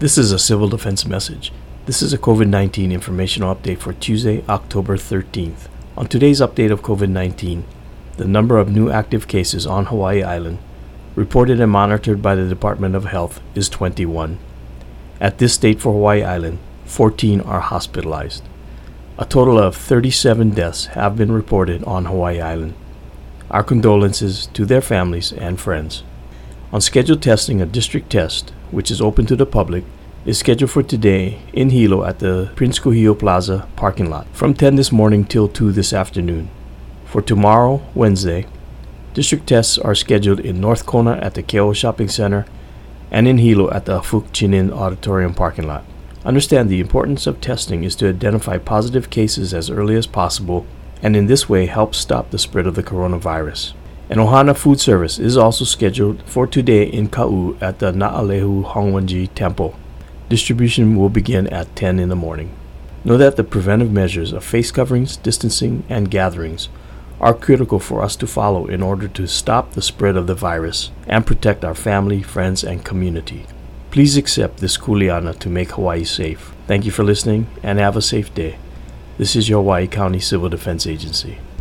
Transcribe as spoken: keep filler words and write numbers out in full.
This is a civil defense message. This is a COVID nineteen informational update for Tuesday, October thirteenth. On today's update of COVID nineteen, the number of new active cases on Hawaii Island, reported and monitored by the Department of Health, is twenty-one. At this date for Hawaii Island, fourteen are hospitalized. A total of thirty-seven deaths have been reported on Hawaii Island. Our condolences to their families and friends. On scheduled testing, a district test, which is open to the public, is scheduled for today in Hilo at the Prince Kuhio Plaza parking lot from ten this morning till two this afternoon. For tomorrow, Wednesday, district tests are scheduled in North Kona at the Keoa Shopping Center and in Hilo at the Afuk Chinin Auditorium parking lot. Understand the importance of testing is to identify positive cases as early as possible and in this way help stop the spread of the coronavirus. An Ohana food service is also scheduled for today in Ka'u at the Na'alehu Hongwanji Temple. Distribution will begin at ten in the morning. Know that the preventive measures of face coverings, distancing, and gatherings are critical for us to follow in order to stop the spread of the virus and protect our family, friends, and community. Please accept this kuleana to make Hawaii safe. Thank you for listening and have a safe day. This is your Hawaii County Civil Defense Agency.